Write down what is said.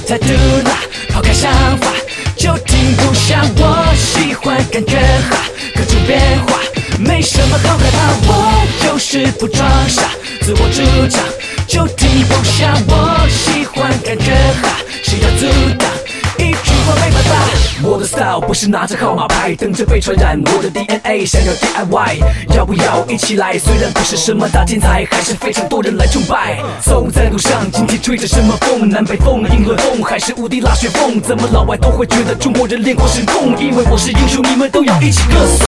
态度啦，抛开想法，就停不下。我喜欢感觉哈，各种变化，没什么好害怕。我就是不装傻，自我主张，就停不下。我喜欢感觉哈，谁要阻挡？一句话没办法。我的 style 不是拿着号码牌等着被传染，我的 DNA 想要 DIY， 要不要一起来？虽然不是什么大天才，还是非常多人来崇拜。走在路上，今天吹着什么风？南北风、英伦风，还是无敌拉旋风？怎么老外都会觉得中国人练过神功？因为我是英雄，你们都要一起歌颂。